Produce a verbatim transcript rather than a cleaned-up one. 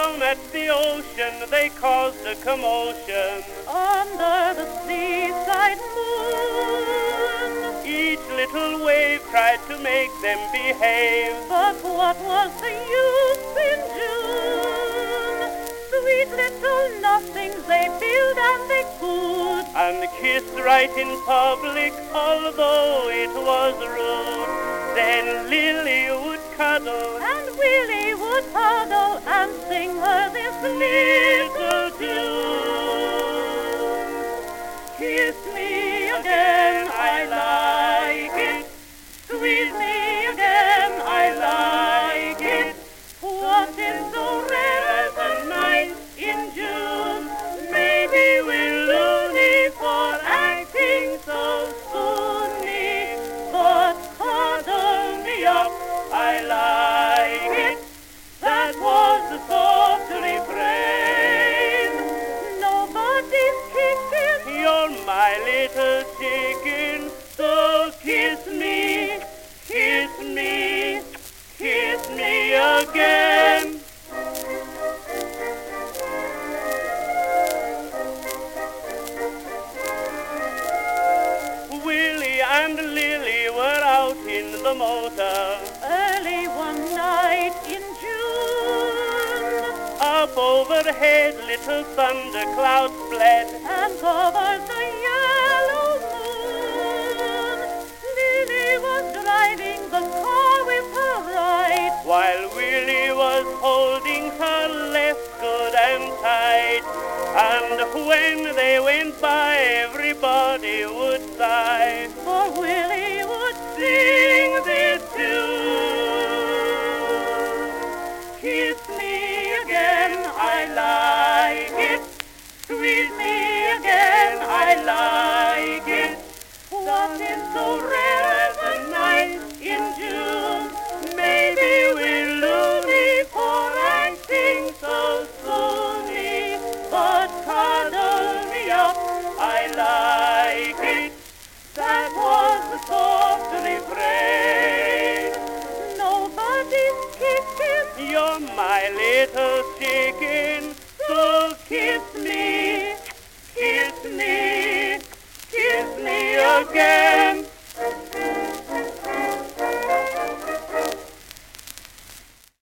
down at the ocean, they caused a commotion. Under the seaside moon, Each little wave tried to make them behave. but what was the use in June? Sweet little nothings, they build and they could, And kissed right in public, although it was rude. Then Lily would cuddle, and Willie would huddle and sing her this little tune. Kiss me again, I like it. Squeeze me again, I like it. What is so rare as a night in June? Maybe we're loony for acting so spoony, but cuddle me up, I like it. That was the soft refrain. Nobody's kicking. you're my little chicken, so kiss me, kiss me, kiss me again. Willie and Lily were out in the motor. Early one night in June, Up overhead, little thunderclouds fled. and covered the yellow moon. Lily was driving the car with her right, While Willie was holding her left good and tight. And when they went by, everybody would sigh. for Willie would Sing this tune. kiss me again, I like it. Squeeze me again, I like it. What is so rare as a night in June? Maybe we're loony for acting so spoony, but cuddle me up, I like it. That was the soft refrain. Nobody's kicking. You're my little chicken, so kiss me, kiss me, kiss me again.